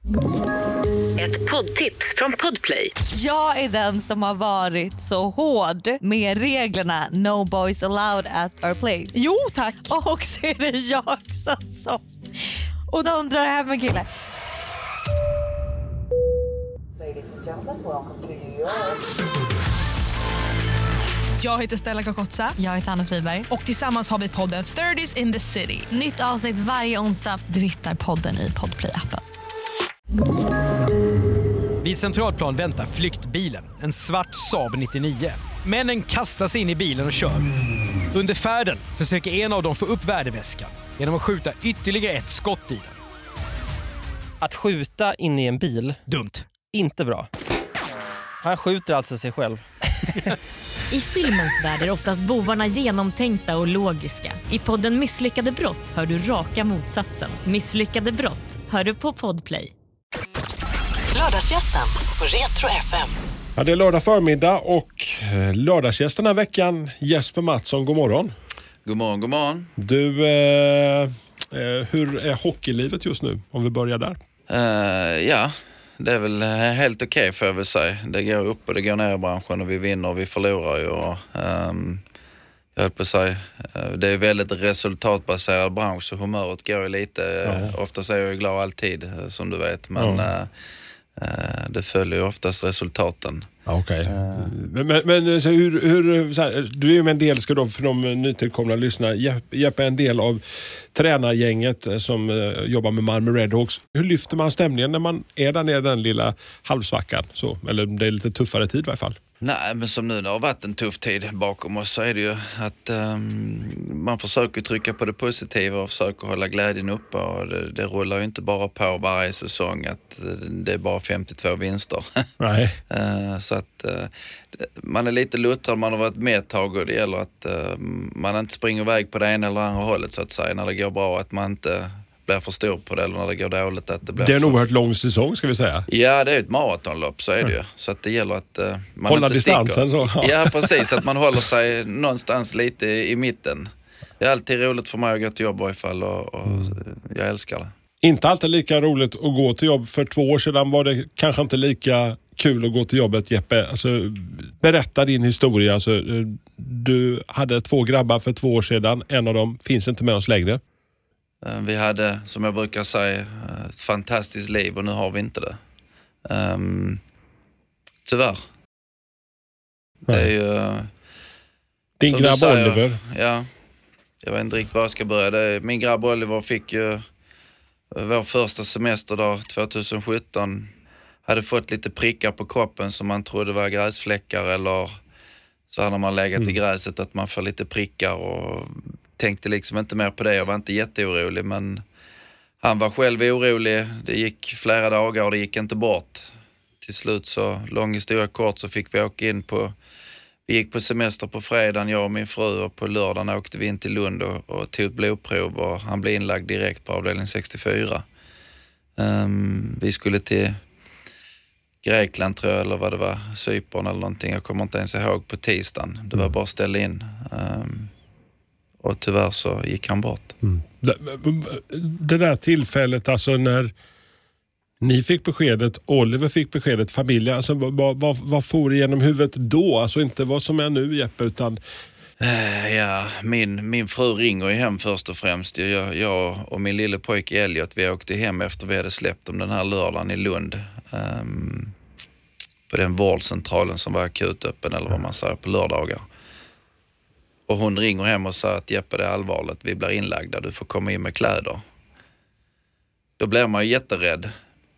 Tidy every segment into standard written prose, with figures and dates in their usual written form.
Ett poddtips från Podplay. Jag är den som har varit så hård med reglerna No boys allowed at our place. Jo, tack. Och så är det jag som och de drar hem en kille. Jag heter Stella Kakotsa. Jag heter Anna Friberg. Och tillsammans har vi podden 30s in the City. Nytt avsnitt varje onsdag. Du hittar podden i Podplay-appen. Vid Centralplan väntar flyktbilen, en svart Saab 99. Männen kastar sig in i bilen och kör. Under färden försöker en av dem få upp värdeväskan genom att skjuta ytterligare ett skott i den. Att skjuta in i en bil, Dumt. inte bra. Han skjuter alltså sig själv. I filmens värld är oftast bovarna genomtänkta och logiska. I podden Misslyckade brott hör du raka motsatsen. Misslyckade brott hör du på Podplay. Lördagsgästen på Retro FM. Ja, det är lördag förmiddag och lördagsgästen den här veckan, Jesper Mattsson, god morgon. God morgon, god morgon. Du, hur är hockeylivet just nu, om vi börjar där? Ja, det är väl helt okej får jag väl säga. Det går upp och det går ner i branschen och vi vinner och vi förlorar ju. Och, jag höll på att säga, det är väldigt resultatbaserad bransch så humöret går ju lite. Oftast är jag glad alltid, som du vet, men det följer ju oftast resultaten. Okej. Men så hur så här, du är ju en del, ska då för de nytillkomna lyssnarna, Jeppe är en del av tränargänget som jobbar med Malmö Redhawks. Hur lyfter man stämningen när man är där nere den lilla halvsvackan? Så, eller det är lite tuffare tid i varje fall. Nej, men som nu det har varit en tuff tid bakom oss så är det ju att man försöker trycka på det positiva och försöker hålla glädjen uppe och det rullar ju inte bara på varje säsong att det är bara 52 vinster. Nej. Så att man är lite luttrad, man har varit med ett tag och det gäller att man inte springer iväg på det ena eller andra hållet så att säga när det går bra, att man inte blir för stor på det eller när det går dåligt. Att det är en oerhört lång säsong ska vi säga. Ja, det är ett maratonlopp, så är det ju. Så att det gäller att man hålla inte distansen sticker. så. Ja, precis. Att man håller sig någonstans lite i mitten. Det är alltid roligt för mig att gå till jobb i varje fall och jag älskar det. Inte alltid lika roligt att gå till jobb. För 2 år sedan var det kanske inte lika kul att gå till jobbet, Jeppe. Alltså, berätta din historia. Alltså, du hade 2 grabbar för 2 år sedan. En av dem finns inte med oss längre. Vi hade, som jag brukar säga, ett fantastiskt liv och nu har vi inte det. Tyvärr. Det är ju... Din grabb Oliver. Ja, jag vet inte riktigt var jag ska börja. Min grabb Oliver fick ju vår första semester då, 2017. Hade fått lite prickar på kroppen som man trodde var gräsfläckar eller så hade man legat i gräset att man får lite prickar och tänkte liksom inte mer på det. Jag var inte jätteorolig, men han var själv orolig. Det gick flera dagar och det gick inte bort. Till slut så, lång historia kort, så fick vi åka in på... Vi gick på semester på fredagen, jag och min fru, och på lördagen åkte vi in till Lund och tog ett blodprov och han blev inlagd direkt på avdelning 64. Vi skulle till Grekland tror jag, eller vad det var, Cypern eller någonting. Jag kommer inte ens ihåg, på tisdagen. Det var bara att ställa in. Och tyvärr så gick han bort. Det där tillfället, alltså när ni fick beskedet, Oliver fick beskedet, familjen, alltså vad for igenom huvudet då? Alltså inte vad som är nu, Jeppe, utan... Ja, min fru ringer ju hem först och främst. Jag och min lille pojke Elliot, vi åkte hem efter vi hade släppt om den här lördagen i Lund. På den vårdcentralen som var akut öppen, eller vad man säger, på lördagar. Och hon ringer hem och säger att Jeppe, det är allvarligt, vi blir inlagda, du får komma in med kläder. Då blir man ju jätterädd.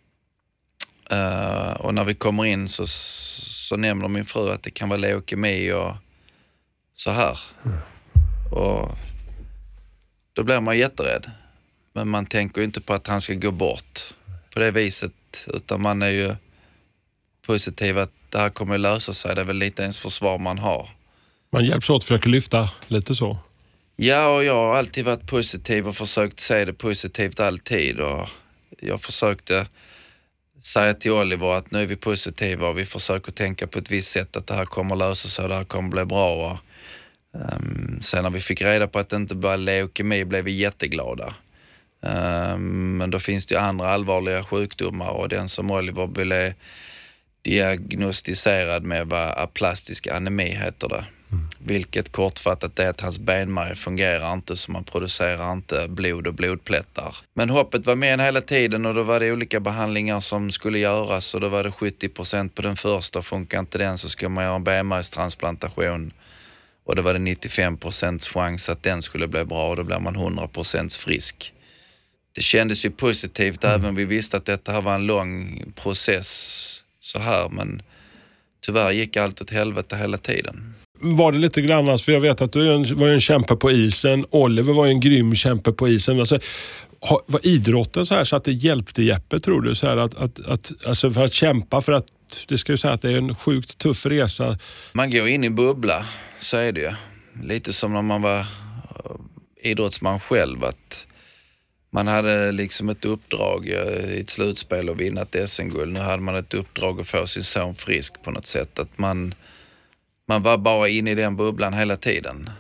Och när vi kommer in så nämner min fru att det kan vara leukemi och så här. Och då blir man jätterädd. Men man tänker ju inte på att han ska gå bort på det viset, utan man är ju positiv att det här kommer att lösa sig. Det är väl lite ens försvar man har. Man hjälps åt, försöker lyfta lite så. Ja, och jag har alltid varit positiv och försökt se det positivt alltid. Och jag försökte säga till Oliver att nu är vi positiva och vi försöker tänka på ett visst sätt, att det här kommer att lösa sig och det här kommer att bli bra. Och, sen när vi fick reda på att det inte bara leukemi blev vi jätteglada. Men då finns det ju andra allvarliga sjukdomar och den som Oliver blev diagnostiserad med var aplastisk anemi heter det. Vilket kortfattat är att hans benmärg fungerar inte så man producerar inte blod och blodplättar. Men hoppet var med hela tiden och då var det olika behandlingar som skulle göras och då var det 70% på den första. Funkar inte den så ska man göra en benmärgstransplantation och då var det 95% chans att den skulle bli bra och då blev man 100% frisk. Det kändes ju positivt även vi visste att detta här var en lång process så här men tyvärr gick allt åt helvete hela tiden. Var det lite grann, för jag vet att du var en kämpe på isen. Oliver var en grym kämpe på isen. Alltså, var idrotten så här så att det hjälpte Jeppe, tror du? Så här alltså för att kämpa, för att det ska ju säga att det är en sjukt tuff resa. Man går in i bubbla, så är det ju. Lite som när man var idrottsman själv, att man hade liksom ett uppdrag i ett slutspel och vinna ett SM-guld. Nu hade man ett uppdrag att få sin son frisk på något sätt. Att man var bara inne i den bubblan hela tiden.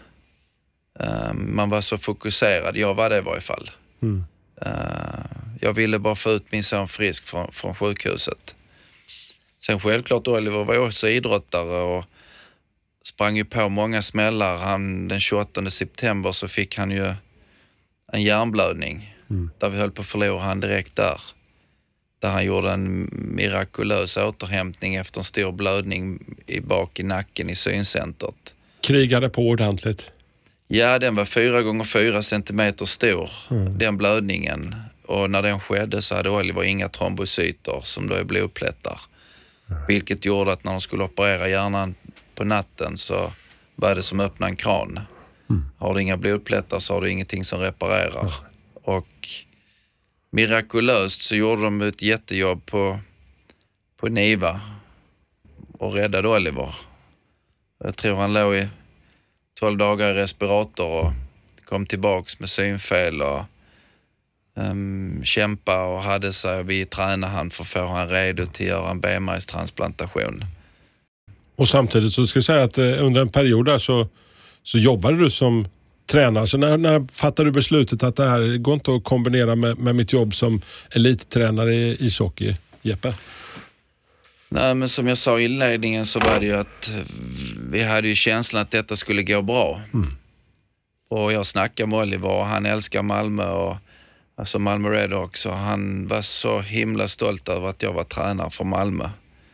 Man var så fokuserad. Jag var det i varje fall. Jag ville bara få ut min son frisk från sjukhuset. Sen självklart Oliver var också idrottare och sprang ju på många smällar. Den 28 september så fick han ju en hjärnblödning. Där vi höll på att förlora han direkt där. Där han gjorde en mirakulös återhämtning efter en stor blödning bak i nacken i syncentret. Krigade på ordentligt? Ja, den var 4x4 centimeter stor, den blödningen. Och när den skedde så hade Oliver inga trombocyter som då är blodplättar. Vilket gjorde att när de skulle operera hjärnan på natten så var det som att öppna en kran. Har du inga blodplättar så har du ingenting som reparerar. Och mirakulöst så gjorde de ett jättejobb på Niva och räddade Oliver. Jag tror han låg i 12 dagar i respirator och kom tillbaks med synfel och kämpa och hade sig. Vi tränade han för att få han redo till att göra en benmärgstransplantation. Och samtidigt så ska jag säga att under en period där så jobbade du som tränare. Så när fattade du beslutet att det här går inte att kombinera med mitt jobb som elittränare i ishockey, Jeppe? Nej, men som jag sa i inledningen så var det ju att vi hade ju känslan att detta skulle gå bra. Och jag snackade med Oliver och han älskar Malmö och alltså Malmö Redhawks, och han var så himla stolt över att jag var tränare för Malmö.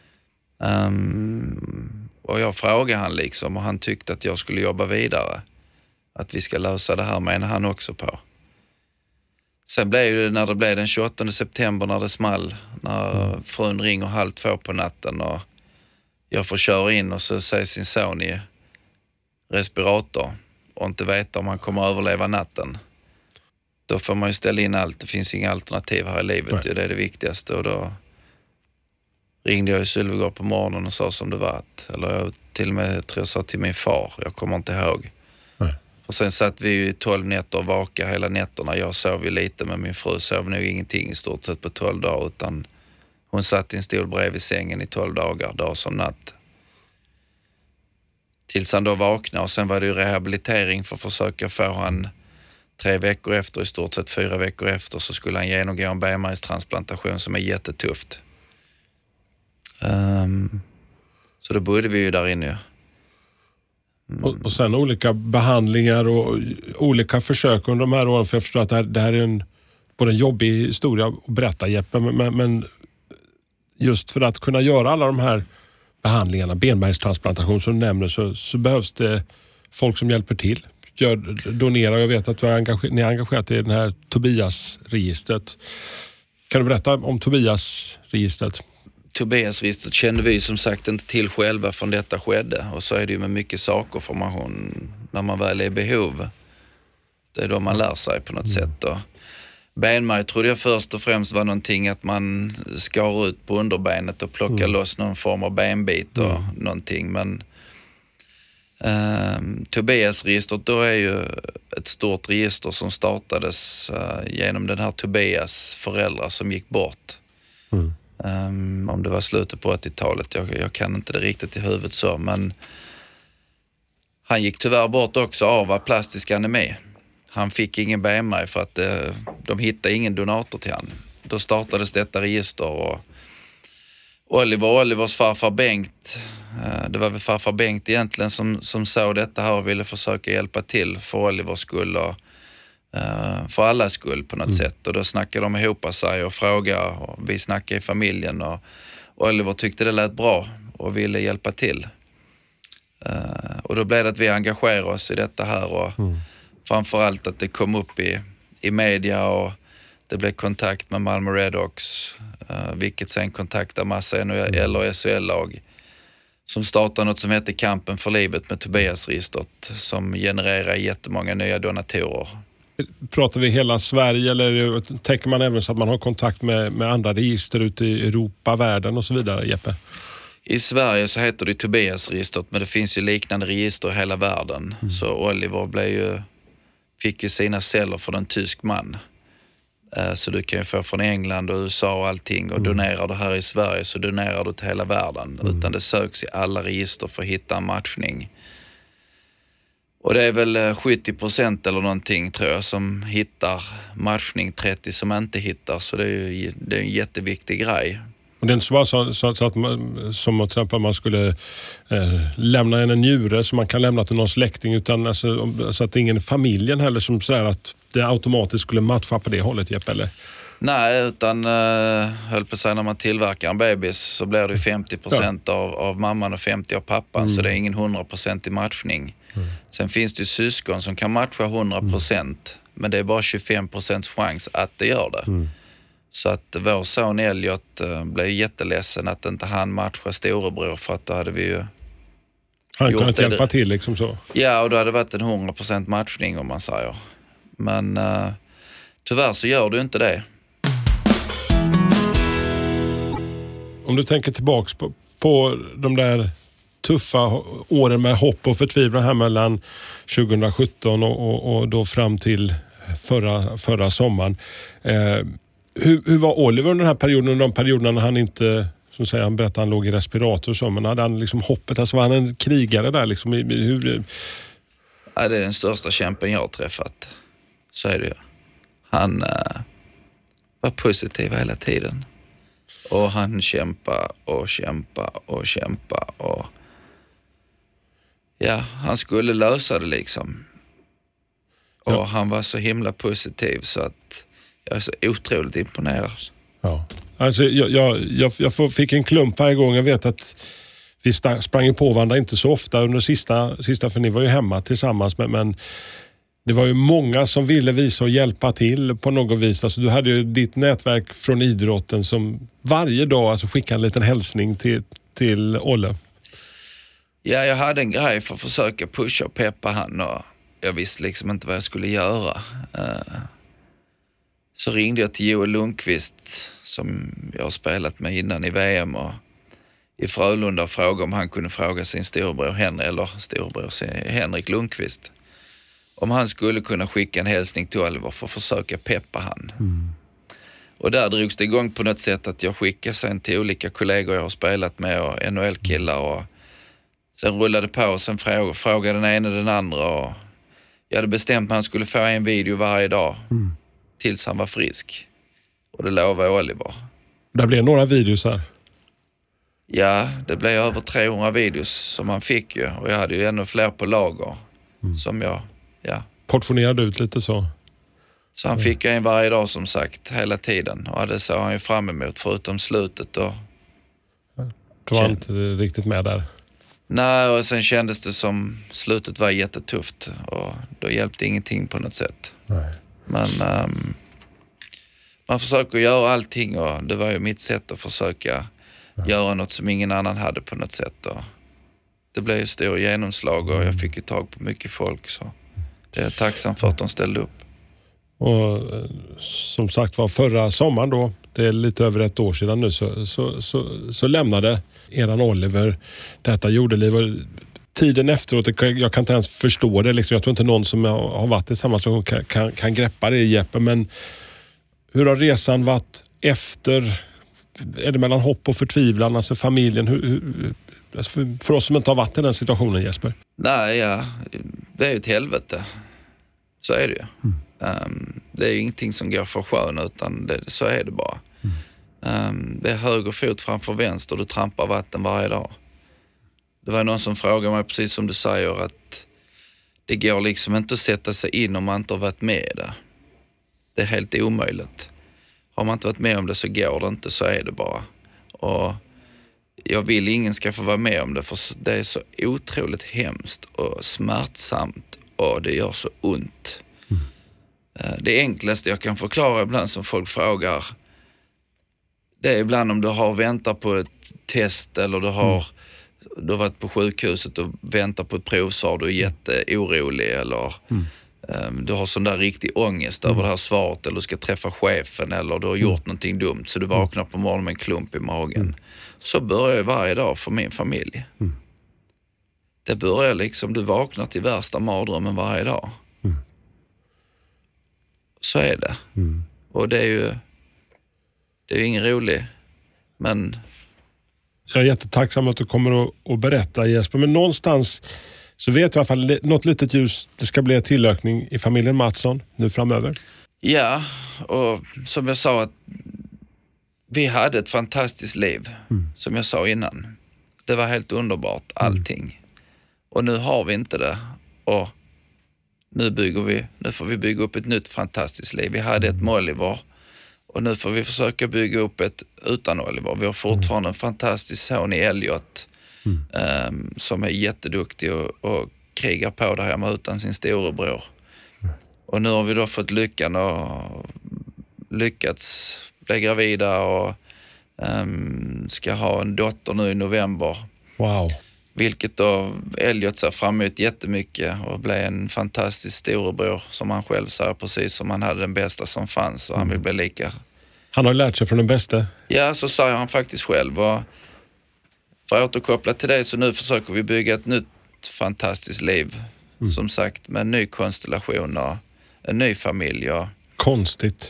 Och jag frågade han liksom och han tyckte att jag skulle jobba vidare. Att vi ska lösa det här, menar han också på. Sen blev det när det blev den 28 september när det small, när frun ringer 1:30 på natten och jag får köra in och så säger sin son i respirator och inte veta om han kommer att överleva natten. Då får man ju ställa in allt. Det finns inga alternativ här i livet. Det är det viktigaste. Och då ringde jag i Sylvegård på morgonen och sa som det var. Eller jag till och med tror jag sa till min far. Jag kommer inte ihåg. Och sen satt vi ju 12 nätter och vaka hela nätterna. Jag sov ju lite, men min fru sov nog ingenting i stort sett på 12 dagar. Utan hon satt i en stol bredvid sängen i 12 dagar, dag som natt. Tills han då vaknade, och sen var det ju rehabilitering för att försöka få han 3 veckor efter, i stort sett 4 veckor efter, så skulle han genomgå en benmärgstransplantation som är jättetufft. Så då bodde vi ju där inne. Och sen olika behandlingar och olika försök under de här åren, för jag förstår att det här är både en jobbig historia att berätta, Jeppe, men just för att kunna göra alla de här behandlingarna, benmärgstransplantation som du nämner, så behövs det folk som hjälper till. Donera. Jag vet att ni är engagerat i den här Tobias-registret. Kan du berätta om Tobias-registret? Tobias-registret kände vi som sagt inte till själva från detta skedde. Och så är det ju med mycket saker för när man väl är i behov. Det är då man lär sig på något sätt. Och benmärg trodde jag först och främst var någonting att man skar ut på underbenet och plockar loss någon form av benbit och någonting. Men Tobias-registret då är ju ett stort register som startades genom den här Tobias föräldrar som gick bort. Om det var slutet på 80-talet, jag kan inte det riktigt i huvudet så, men han gick tyvärr bort också av aplastisk anemi. Han fick ingen BMI för att de hittade ingen donator till han. Då startades detta register och Olivers farfar Bengt, det var väl farfar Bengt egentligen som såg detta här och ville försöka hjälpa till för Olivers skull och för allas skull på något sätt. Och då snackade de ihop sig och frågade och vi snackade i familjen och Oliver tyckte det lät bra och ville hjälpa till. Och då blev det att vi engagerade oss i detta här och framförallt att det kom upp i media och det blev kontakt med Malmö Redhawks, vilket sen kontaktade massa NHL och SHL-lag som startade något som heter Kampen för livet med Tobias-registret som genererar jättemånga nya donatorer. Pratar vi hela Sverige eller tänker man även så att man har kontakt med andra register ute i Europa, världen och så vidare, Jeppe? I Sverige så heter det Tobias-registret, men det finns ju liknande register i hela världen. Så Oliver fick ju sina celler från en tysk man. Så du kan ju få från England och USA och allting och donerar du här i Sverige så donerar du till hela världen. Utan det söks i alla register för att hitta en matchning. Och det är väl 70% eller någonting tror jag som hittar matchning, 30% som inte hittar. Så det är en jätteviktig grej. Och det är inte så bara så att man, som till exempel man skulle lämna en njure som man kan lämna till någon släkting utan alltså, så att det är ingen i familjen heller som sådär att det automatiskt skulle matcha på det hållet, Jeppe, eller? Nej, utan höll på sig när man tillverkar en bebis så blir det 50% av mamman och 50% av pappan så det är ingen 100% i matchning. Sen finns det ju syskon som kan matcha 100% men det är bara 25% chans att det gör det. Så att vår son Elliot blev jätteledsen att inte han matchade storebror för att då hade vi ju han kunnat hjälpa till liksom så. Ja, och då hade det varit en 100% matchning om man säger. Men tyvärr så gör du inte det. Om du tänker tillbaks på de där tuffa åren med hopp och förtvivlan här mellan 2017 och då fram till förra sommaren. Hur var Oliver under den här perioden, under de perioderna när han inte, som säger, han berättade han låg i respirator och så, men hade han liksom hoppet, alltså var han en krigare där liksom? Ja, det är den största kämpen jag har träffat. Så är det ju. Han var positiv hela tiden. Och han kämpa och ja, han skulle lösa det liksom. Och han var så himla positiv så att jag är så otroligt imponerad. Ja. Alltså jag fick en klump varje gång. Jag vet att vi sprang på varandra inte så ofta under sista för ni var ju hemma tillsammans men det var ju många som ville visa och hjälpa till på något vis. Alltså, du hade ju ditt nätverk från idrotten som varje dag alltså, skickade en liten hälsning till Olle. Ja, jag hade en grej för att försöka pusha och peppa han och jag visste liksom inte vad jag skulle göra. Så ringde jag till Joel Lundqvist som jag har spelat med innan i VM och i Frölunda och frågade om han kunde fråga sin storebror Henrik Lundqvist om han skulle kunna skicka en hälsning till Oliver för att försöka peppa han. Och där drogs det igång på något sätt att jag skickade sen till olika kollegor jag har spelat med och NHL-killar och sen rullade på och sen frågade den ena den andra och jag hade bestämt att han skulle få en video varje dag tills han var frisk. Och det lovade Oliver. Det blev några videos här. Ja, det blev över 300 videos som han fick ju. Och jag hade ju ännu fler på lager som jag, portionerade ut lite så. Så han fick en varje dag som sagt, hela tiden. Och det såg han ju fram emot förutom slutet då. Du var inte riktigt med där. Nej, och sen kändes det som slutet var jättetufft. Och då hjälpte ingenting på något sätt. Nej. Men man försöker göra allting och det var ju mitt sätt att försöka göra något som ingen annan hade på något sätt. Och det blev ju stor genomslag och jag fick ju tag på mycket folk så det är jag tacksam för att de ställde upp. Och som sagt var förra sommaren då, det är lite över ett år sedan nu så lämnade eran Oliver detta jordeliv och tiden efteråt, jag kan inte ens förstå det liksom. Jag tror inte någon som har varit tillsammans som kan greppa det i Jeppe, men hur har resan varit efter? Är det mellan hopp och förtvivlan, alltså familjen, alltså för oss som inte har varit i den situationen, Jesper? Nej, det är ju ett helvete. Så är det ju. Det är ju ingenting som går för skön, utan så är det bara. Det är höger fot framför vänster, du trampar vatten varje dag. Det var någon som frågade mig, precis som du säger, att det går liksom inte att sätta sig in om man inte har varit med i det. Det är helt omöjligt. Har man inte varit med om det så går det inte, så är det bara. Och jag vill ingen ska få vara med om det, för det är så otroligt hemskt och smärtsamt och det gör så ont. Det enklaste jag kan förklara ibland som folk frågar, det är ibland om du har väntat på ett test eller du har varit på sjukhuset och väntat på ett provsvar, du är jätteorolig eller du har sån där riktig ångest över det här svaret, eller du ska träffa chefen eller du har gjort någonting dumt så du vaknar på morgonen med en klump i magen. Så börjar jag varje dag för min familj. Det börjar liksom, du vaknar till värsta mardrömmen varje dag. Så är det. Och det är ju ingen rolig, men... Jag är jättetacksam att du kommer att berätta, Jesper, men någonstans så vet jag i alla fall något litet ljus, det ska bli en tillökning i familjen Mattsson nu framöver. Ja, och som jag sa, att vi hade ett fantastiskt liv, som jag sa innan. Det var helt underbart, allting. Och nu har vi inte det. Och nu får vi bygga upp ett nytt fantastiskt liv. Vi hade ett med Oliver och nu får vi försöka bygga upp ett utan Oliver. Vi har fortfarande en fantastisk son i Elliot som är jätteduktig och krigar på det hemma utan sin storebror. Och nu har vi då fått lyckan och lyckats bli gravida och ska ha en dotter nu i november. Wow. Vilket då Elliot ser fram emot jättemycket och bli en fantastisk storebror, som han själv säger, precis som han hade den bästa som fanns och han vill bli lika. Han har lärt sig från den bästa? Ja, så säger han faktiskt själv. Och för att återkoppla till det, så nu försöker vi bygga ett nytt fantastiskt liv. Som sagt, med en ny konstellation och en ny familj. Och konstigt.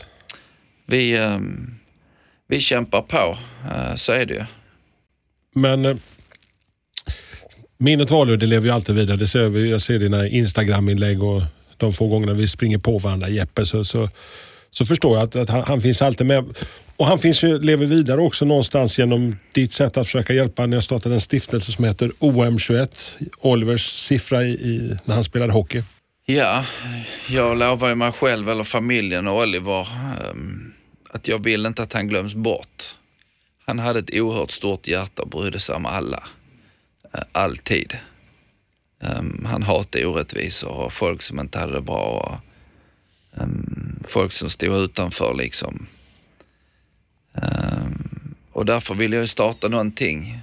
Vi kämpar på, så är det ju. Men minnet var det lever ju alltid vidare. Det ser vi, jag ser dina Instagram-inlägg och de få gångerna vi springer på varandra, Jeppe, så förstår jag att han finns alltid med. Och han lever vidare också någonstans genom ditt sätt att försöka hjälpa. När jag startade en stiftelse som heter OM21, Olivers siffra när han spelade hockey. Ja, jag lovar ju mig själv eller familjen och Oliver att jag vill inte att han glöms bort. Han hade ett oerhört stort hjärta och brydde sig om alla. Alltid. Han hatade orättvisor och folk som inte hade det bra och folk som stod utanför liksom. Och därför vill jag ju starta någonting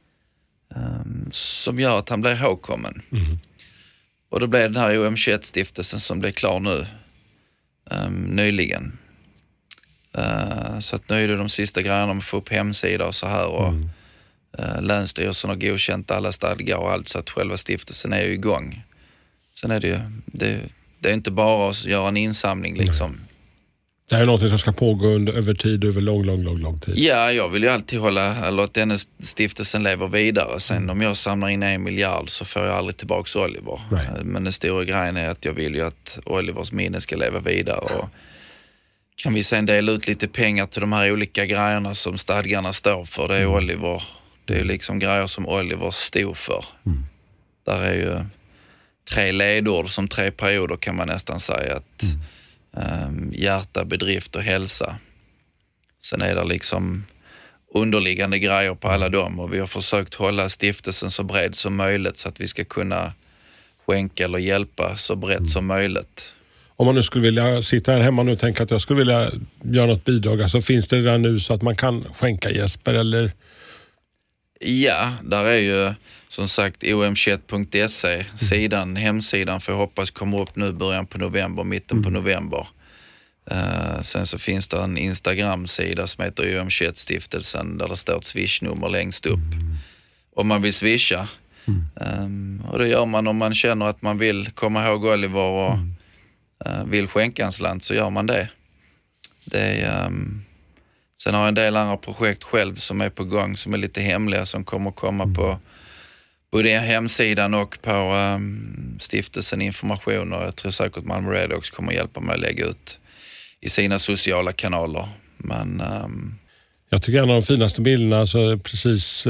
som gör att han blir ihågkommen. Och då blev den här OM21-stiftelsen som blev klar nu nyligen. Så att nu är det de sista grejerna med att få upp hemsida och så här och Länsstyrelsen har godkänt alla stadgar och allt, så att själva stiftelsen är ju igång. Sen är det är inte bara att göra en insamling liksom. Det här är något som ska pågå över tid, över lång tid. Ja, jag vill ju alltid att den stiftelsen lever vidare. Sen om jag samlar in 1 miljard så får jag aldrig tillbaka Oliver. Right. Men den stora grejen är att jag vill ju att Olivers minne ska leva vidare. Och kan vi sen dela ut lite pengar till de här olika grejerna som stadgarna står för. Det är Oliver. Det är liksom grejer som Oliver stod för. Där är ju 3 ledord som 3 perioder, kan man nästan säga. Att hjärta, bedrift och hälsa. Sen är det liksom underliggande grejer på alla dem, och vi har försökt hålla stiftelsen så bred som möjligt så att vi ska kunna skänka eller hjälpa så brett som möjligt. Om man nu skulle vilja sitta här hemma nu och tänka att jag skulle vilja göra något bidrag, alltså finns det redan nu så att man kan skänka, Jesper, eller? Ja, där är ju som sagt om21.se sidan, hemsidan, för jag hoppas kommer upp nu början på november, mitten på november. Sen så finns det en Instagram-sida som heter OM21-stiftelsen där det står ett swishnummer längst upp om man vill swisha. Och det gör man om man känner att man vill komma ihåg Oliver och vill skänka en slant, så gör man det. Sen har jag en del andra projekt själv som är på gång som är lite hemliga, som kommer komma både hemsidan och på stiftelsen information, och jag tror säkert Malmö Redhawks kommer hjälpa mig att lägga ut i sina sociala kanaler. Men jag tycker en av de finaste bilderna så precis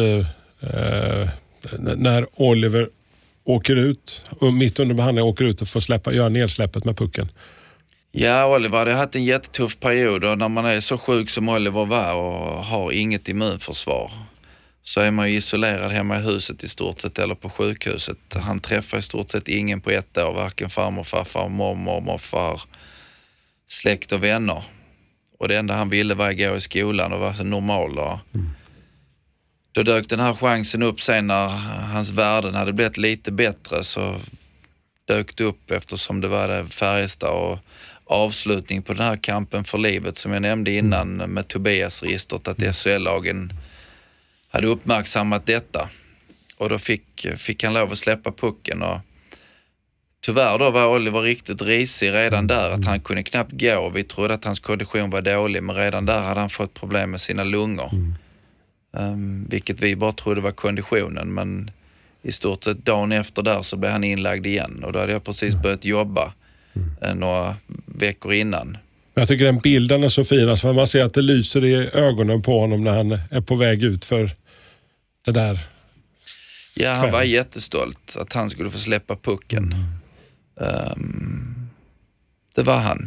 när Oliver åker ut och mitt under behandlingen åker ut och får göra nedsläppet med pucken. Ja, Oliver hade haft en jättetuff period, och när man är så sjuk som Oliver var och har inget immunförsvar så är man ju isolerad hemma i huset i stort sett, eller på sjukhuset. Han träffar i stort sett ingen på ett år, varken farmor, farfar, mormor, morfar, släkt och vänner. Och det enda han ville var att gå i skolan och vara normal. Då dök den här chansen upp sen när hans värden hade blivit lite bättre, så dök det upp eftersom det var det Färjestad och avslutning på den här kampen för livet som jag nämnde innan med Tobias-registret, att SHL-lagen hade uppmärksammat detta. Och då fick han lov att släppa pucken, och tyvärr då var Oliver riktigt risig redan där, att han kunde knappt gå. Vi trodde att hans kondition var dålig, men redan där hade han fått problem med sina lungor. Vilket vi bara trodde var konditionen, men i stort sett dagen efter där så blev han inlagd igen, och då hade jag precis börjat jobba några veckor innan. Jag tycker den bilden är så fin, alltså, för man ser att det lyser i ögonen på honom när han är på väg ut för det där. Ja, han var jättestolt att han skulle få släppa pucken. Det var han.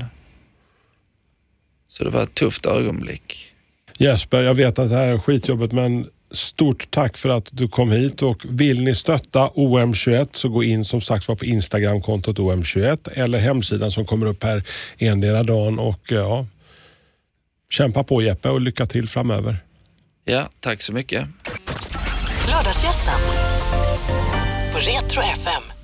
Så det var ett tufft ögonblick. Jesper, jag vet att det här är skitjobbet, men stort tack för att du kom hit, och vill ni stötta OM21 så gå in som sagt var på Instagram-kontot OM21 eller hemsidan som kommer upp här endera dagen, och ja, kämpa på Jeppe och lycka till framöver. Ja, tack så mycket. Lördagsgästen på Retro FM.